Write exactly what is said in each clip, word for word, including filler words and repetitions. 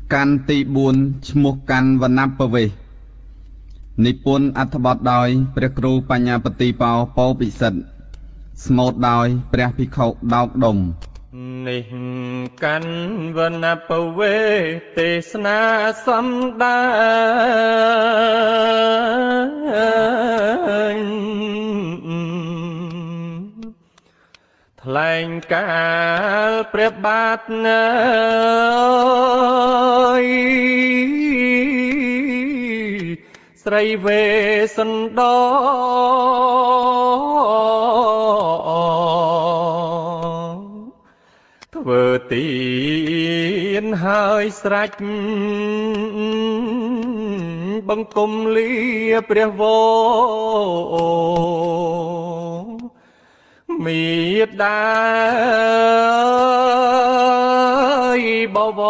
កាន់ទីបួនឈ្មោះកាន់វណ្ណបវេសនិពន្ធអត្ថបទដោយព្រះគ្រូបញ្ញាបទីបោពោពិសិដ្ឋស្មូតដោយព្រះភិក្ខុដោកដុំនេះកាន់វណ្ណបវេទេសនាសំដែងថ្លែងកាលព្រះបាទណាយស្រីវេសន្តរធ្វើទានហើយស្រេចបង្គំលាព្រះវរមេដាបវ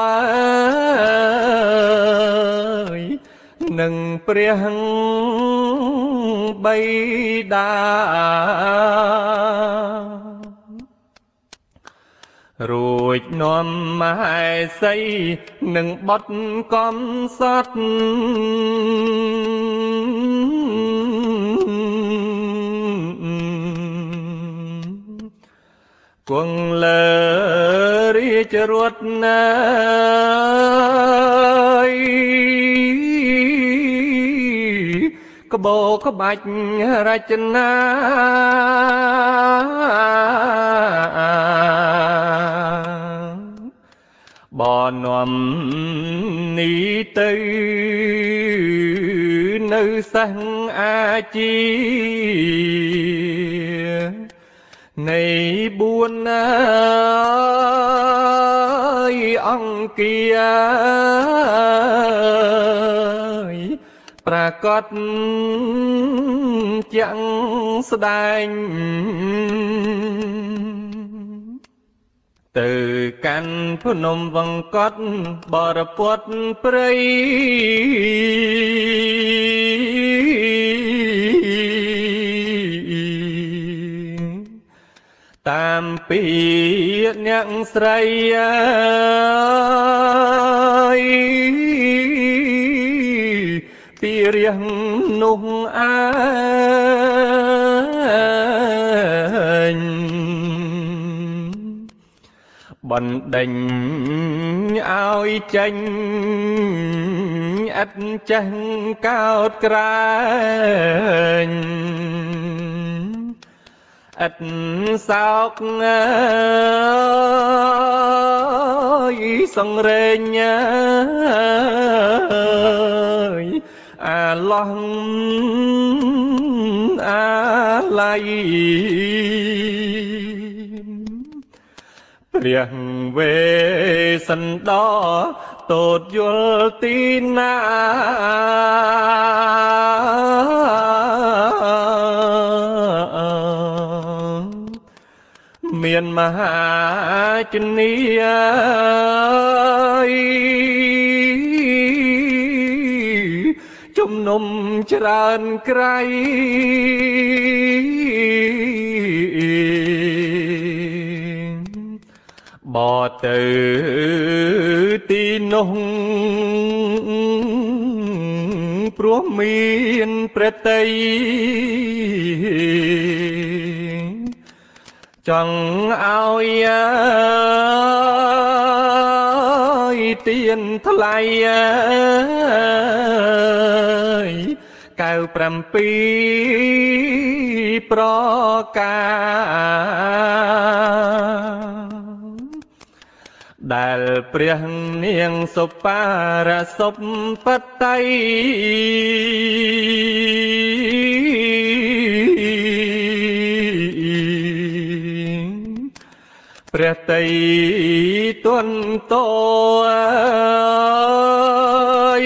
រនឹងព្រះបិតារួចនាំមហេសីនឹងបុត្រកំសត់គង់លើរាជរថណាយក្បូរក្បាច់រចនាបនាំនីទៅនៅសង្អាជានៃបួនអង្គាប្រកាសជាក់ស្ដែងទៅកាន់ភ្នំវង្កត់បរពតព្រៃតាមពីអ្នកស្រីពីរៀងនោះអើញបណ្ដេញឲ្យចេញឥតចេះកោតក្រែងឥតសោកអើយសង្រេងអើយអាឡោះអាឡៃព្រះវេស្សន្តរតូតយល់ទីណាមានមហាជនីជំនុំច្រើនក្រៃបទៅទីនោះព្រោះមានព្រះតីចង់ឲ្យទៀនថ្លៃកៅប្រាំពីរប្រការដែលព្រះនាងសុបារសុបតីព្រះតីទន្តរ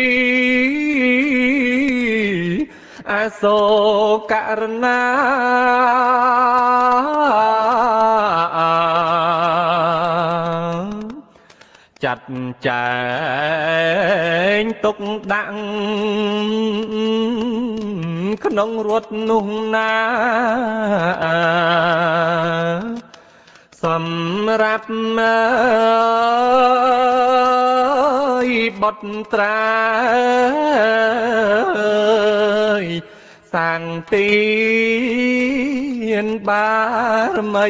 អសោករណាចាត់ចែងទុកដាក់ក្នុងរថនោះណាសម្រាប់បតត្រាសាងទានបារមី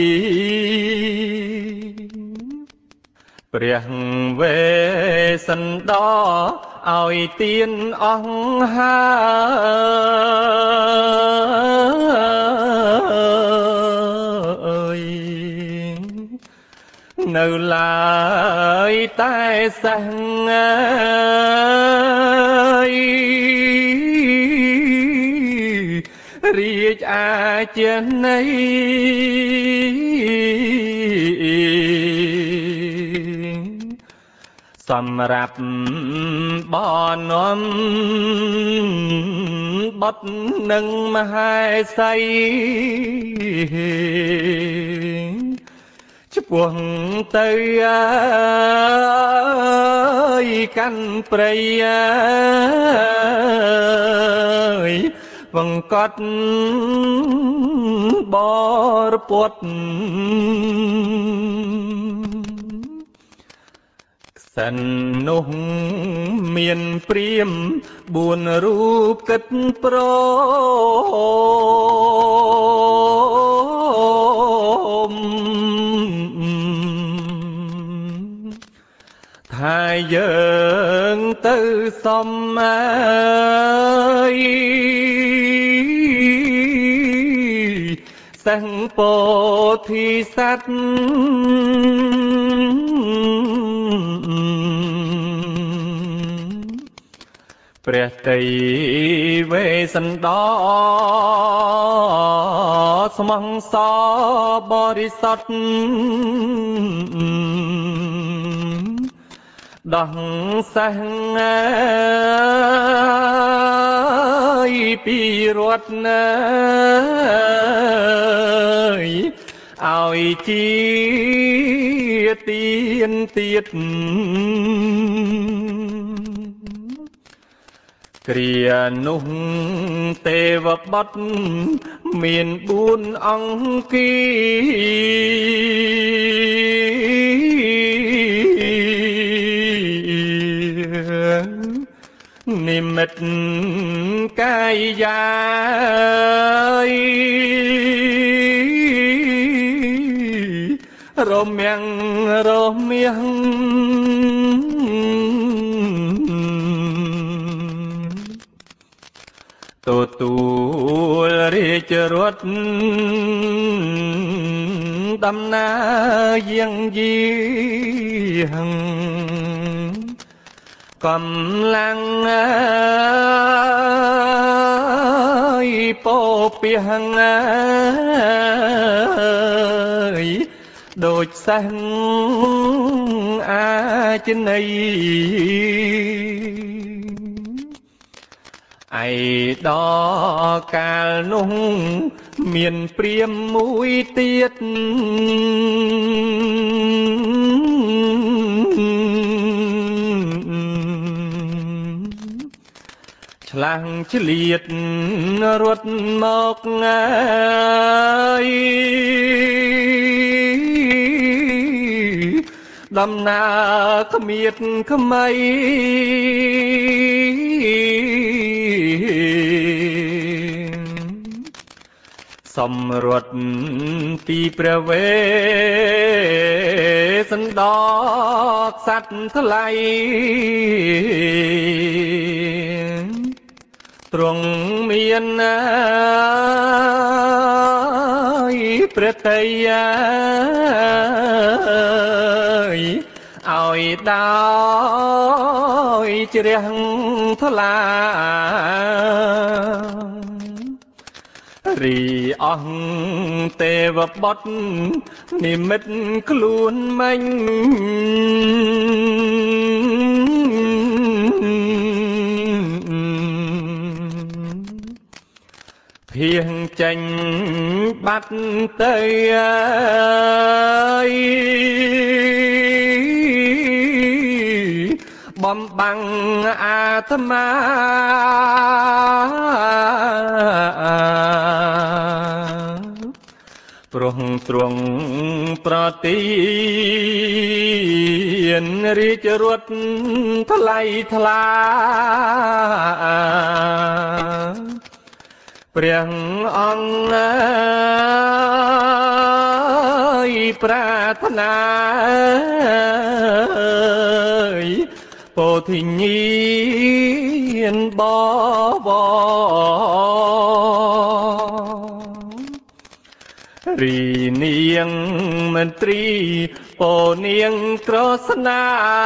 ព្រះវេស្សន្តរឲ្យទានអង្ហានៅឡើយតែសះរាជអាជាណីសម្រាប់បនំបត់នឹងមហេសីឆ្ពោះទៅអើយកាន់ព្រៃអើយវង្កត់បរពុតសិននោះមានព្រាហ្មណ៍បួនរូបគិតព្រមថាយើងទៅសំអើយសិង្ហពោធិសត្វព្រះតីវេស្សន្តរស្មងសបរិសុទ្ធដោះសេះពីរត់ឲ្យជាទៀនទៀតគ្រានោះទេវបុត្រមានបួនអង្គានិមិត្តកាយារមាំងរមាំងទទួលរាជរថដំណើរយាងយាងកម្លាំងពោពាហងដូចសេះអាចន័យឯដល់កាលនោះមានព្រាហ្មណ៍មួយទៀតឆ្លាំងឆ្លៀតរត់មកដំណើរគ្មៀតខ្មៃសំរត់ពីព្រះវេស្សន្តរក្សត្រថ្លៃទ្រង់មានព្រះទ័យឲ្យដោយជ្រះថ្លារីអង្គទេវបុត្រនិមិត្តខ្លួនមិញភៀងចេញបាត់ទៅបំបាំងអាត្មាព្រោះទ្រង់ប្រទានរាជរត់ថ្លៃថ្លាព្រះអង្គអើយប្រាថ្នាពោធិញ្ញាណបវររីនាងមន្ត្រីពោនាងក្រស្នា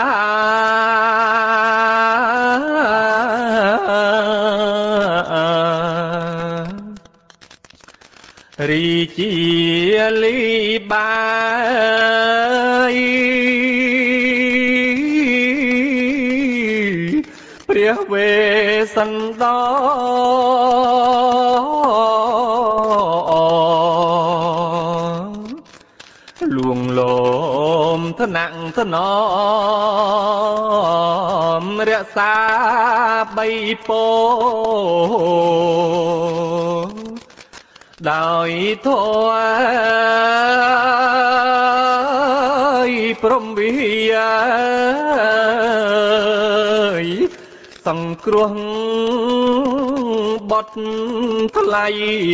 រីជាលីបាយព្រះវេស្សន្តរលួងលោមថ្នាក់ថ្នមរក្សាបីពោដោយធម៌ព្រំវិហារសង្គ្រោះបត់ថ្លៃ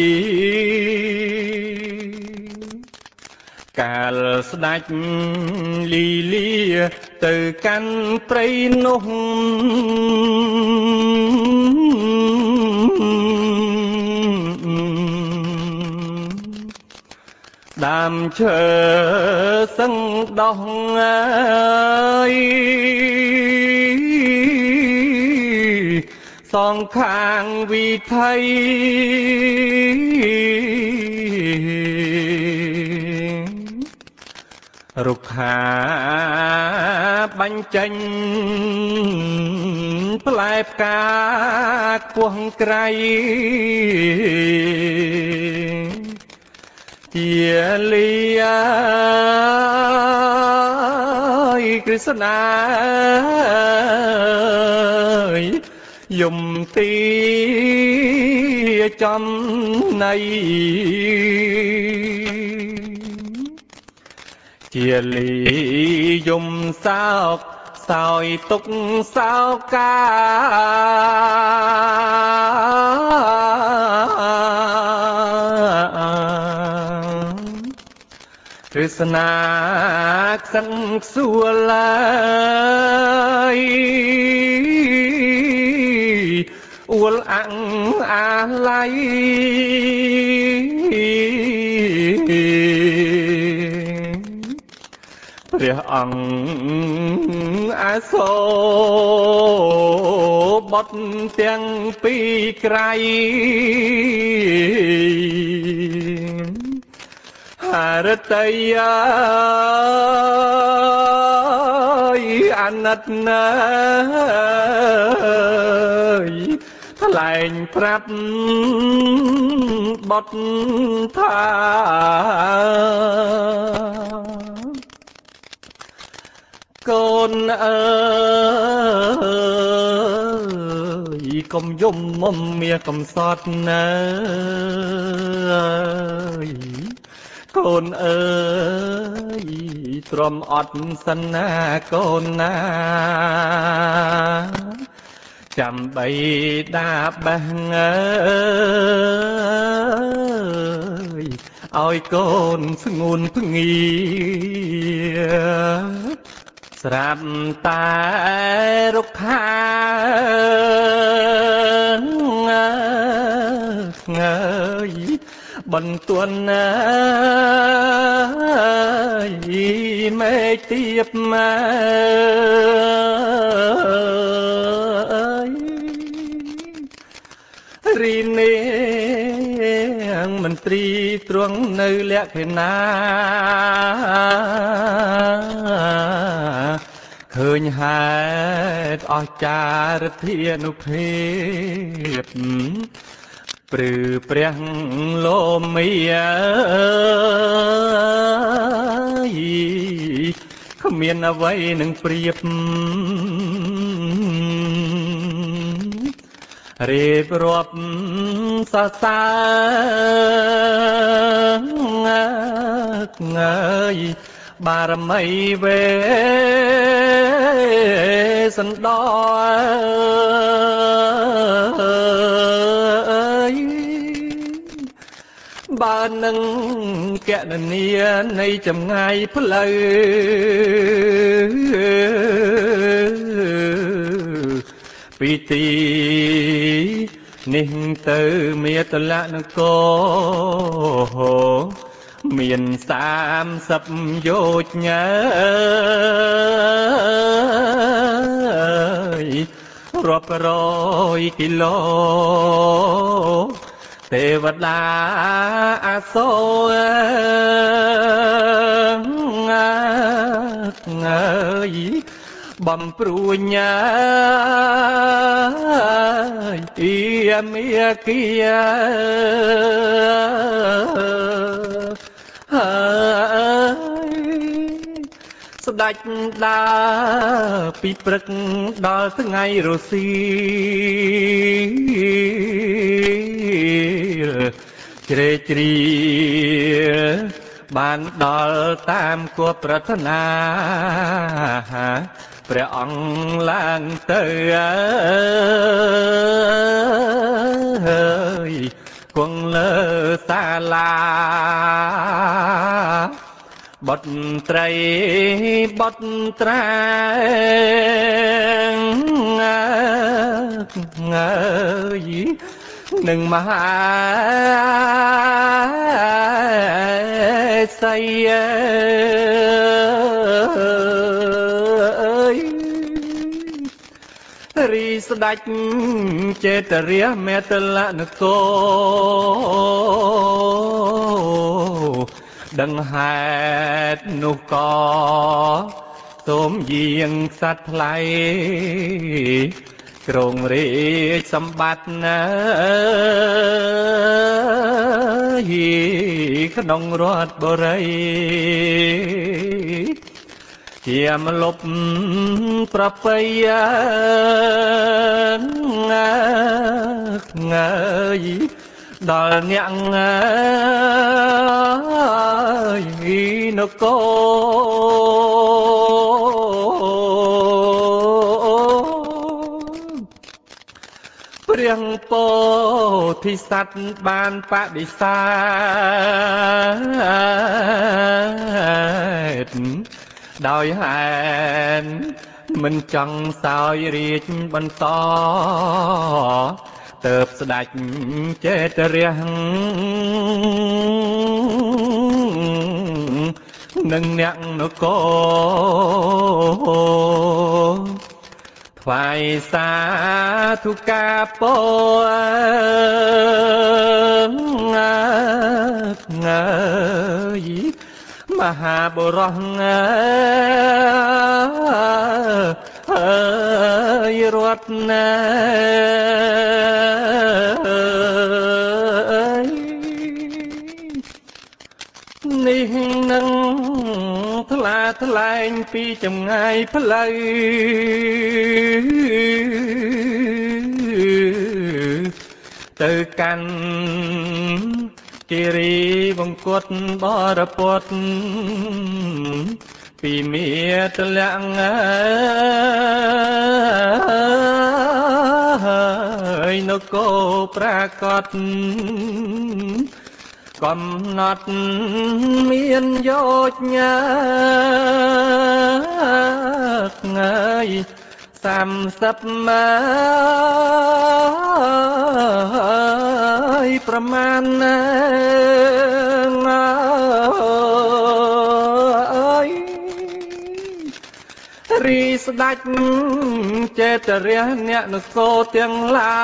កាលស្ដេចលីលាទៅកាន់ព្រៃនោះដើមឈើសឹងដោះអើយសងខាងវិថីរុក្ខាបញ្ចេញផ្លែផ្កាខ្ពស់ក្រៃជាលីក្រឹស្នាយំទីចំណៃជាលីយំសោកសោយទុកសោកាក្រឹស្នាខ្សឹងខ្សួលឡើយអួលអាំងអាឡ័យព្រះអង្គអាសូរបត់ទាំងពីរក្រៃហារតីអាណិតណាយថ្លែងប្រាប់បុត្រថាកូនអើយកុំយំមុំមាកំសត់ណាកូនអើយទ្រាំអត់សិនណាកូនណាចាំបីដាបេះអើយឲ្យកូនស្ងួនភ្ងាស្រាប់តែរុក្ខាស្ងើយបន្ទន់ណាយមេឃទៀបមករីនាងមន្ត្រីទ្រង់នៅលក្ខណាឃើញហេតុអស្ចារ្យធានុភាពព្រឺព្រះលោមីគ្មានអ្វីនឹងប្រៀបរៀបរាប់សរសើរងើយបារមីវេសណ្ដោអើយបើនឹងកណនីនៃចម្ងាយផ្លូវពីទីនេះទៅមាតុលនគរមានសាមសិបយោជញារាប់រយគីឡូទេវតាអាសូរអើយបំព្រួញអីមេគីហើយស្ដេចដើរពីព្រឹកដល់ថ្ងៃរសៀលជ្រេកជ្រៀលបានដល់តាមគួរប្រាថ្នាព្រះអង្គឡើងទៅអើយគង់លើសាលាបុត្រីបុត្រាអើយនឹងមហាសីរីស្ដេចចេតរះមេតលនគរដឹងហេតុនោះក៏សូមយាងខ្សាត់ថ្លៃគ្រងរាជសម្បត្តិណាក្នុងរដ្ឋបុរីជាមលុបប្រពៃអើយដល់អ្នកអើយនគរព្រះពោធិសត្វបានបដិសេធដោយហេតុមិនចង់សោយរាជបន្តទើបស្ដេចចេតរះនឹងអ្នកនគរថ្វាយសាធុការពោអើយមហាបុរសអើយរត់ណានេះនឹងថ្លាថ្លែងពីចម្ងាយផ្លូវទៅកាន់គិរីវង្គតបរពតពីមាតលៈហើយនគរប្រាកដកំណត់មានយោជញាអើយសាមសិបម៉ាយប្រមាណណាអើយរីស្ដេចចេតរះអ្នកនគរទាំងឡា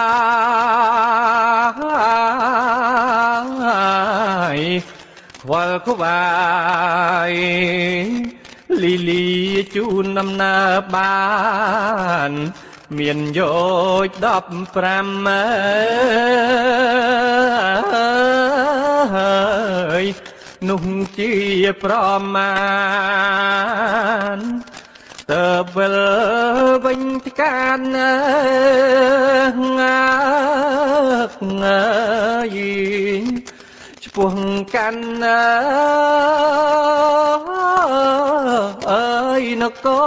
យខ្វល់ខ្វាយលីលីជូនដំណើរបានមានយោជដប់ប្រាំអើយនោះជាប្រមាណតើវិលវិញថ្កានអើយឈ្មោះកាន់អើយនគរ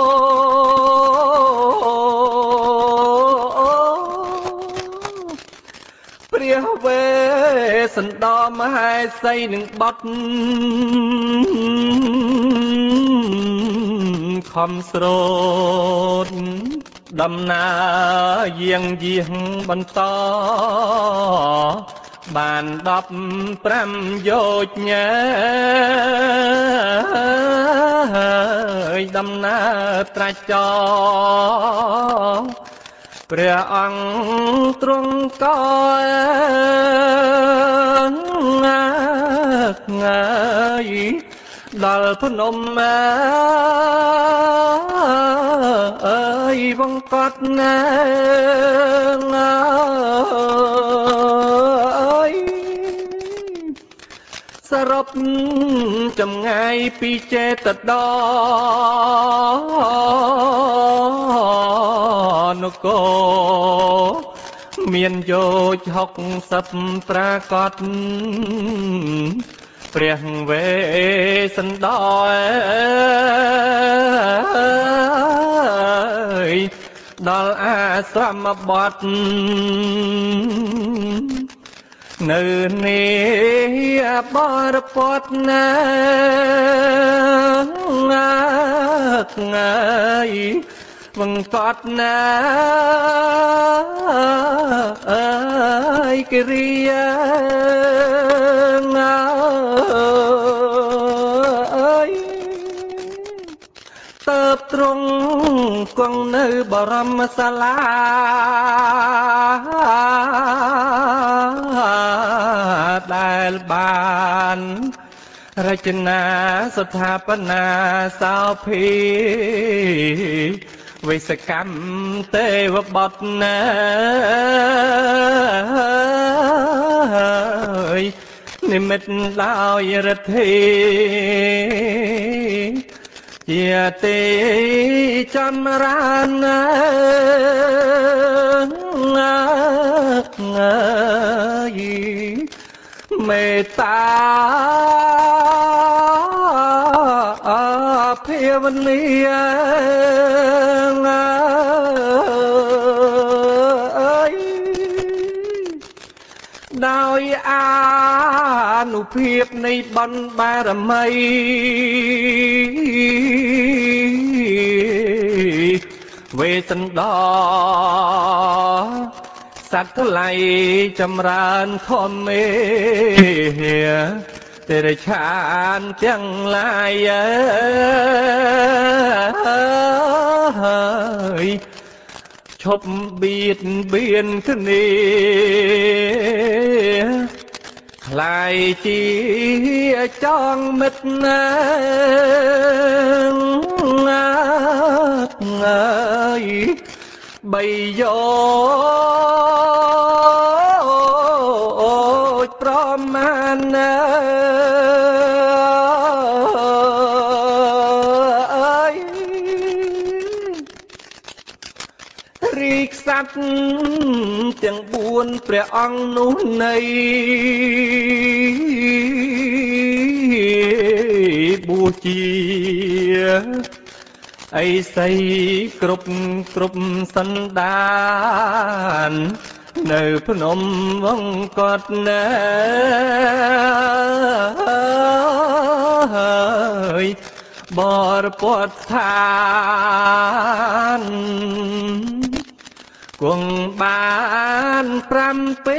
ព្រះវេសន្តរមហេសីនឹងបត់ខំស្រោតដំណើរយាងយាងបន្តបានដប់ប្រាំយោជញាដំណើរត្រាច់ចរព្រះអង្គទ្រង់ក៏ងាយដល់ភ្នំអើយវង្កត់ណាអើយសរុបចម្ងាយពីចេតដនគរមានយោជហុកសិបប្រាកដព្រះវេសន្តរដល់អាស្រមបទនៅនេះបរពតណាងាយវង្កត់ណាអើយគិរិយាអើយតើបទ្រង់គង់នៅបរមសាលាដែលបានរចនាស្ថាបនាសោភីវិសកម្មទេវបុត្រណានិមិត្តដោយឫទ្ធីជាទេចម្រើនណាមេត្តាភាវនាអើយដោយអានុភាពនៃបុណ្យបារមីវេទន្តរសត្វថ្លៃចម្រើនខំមេទេរឆានទាំងឡាយអើយឈប់បៀតបៀនគ្នាខ្លាយជាចងមិត្តណាអើយបីយោជប្រមាណណាអើយរីកសត្វទាំងបួនព្រះអង្គនោះនៃបួជាអីសីគ្រប់គ្រប់សន្តាននៅភ្នំវង្កត់ណាហើយបរពតស្ថានគង់បានប្រាំពី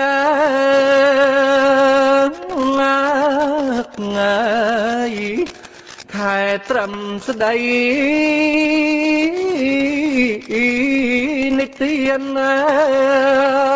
ថ្ងៃខែត្រឹមស្ដីនិទាន